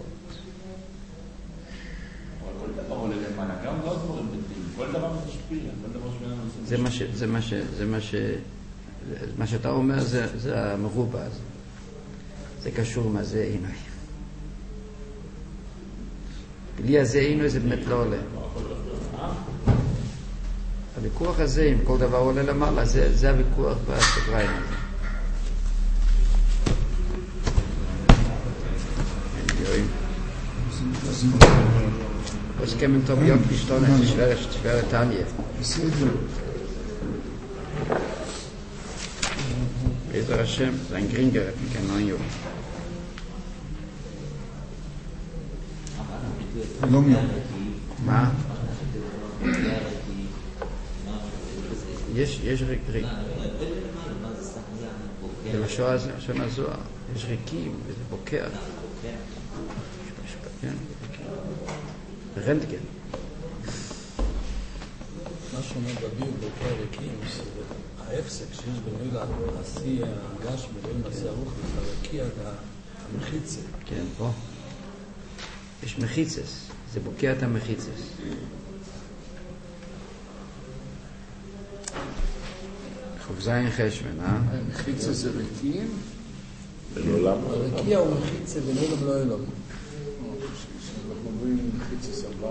כל דבר עולה למעלה, גם לא דברים בדין, כל דבר משפיע, כל דבר שמנו מה שאתה אומר זה המרובה הזה. זה קשור מה זה עינוי. בלי הזה עינוי זה באמת לא עולה. הוויכוח הזה, אם כל דבר עולה למעלה, זה הוויכוח בסוגריים הזה. Was kämen da wie abgestanden, das schwere Tanje. Bezer Hashem, sein Gringer, kein 9 Jahre. מה? יש ריק. בלשון הזוהר, יש ריקים, וזה בוקע. כן? רנטגן. מה שאומר בביאו בוקר ריקים, ההפסק שיש בנוי לעשי הגש בנוי מעשי הרוח וחרקי עד המחיצה. כן, פה. יש מחיצס, זה בוקע את המחיצס. חובזיין חשבן, מחיצה זה ריקים? בנעולם. הרקיע הוא מחיצה בנעולם לא אלום. אנחנו אומרים מחיצה סבבה.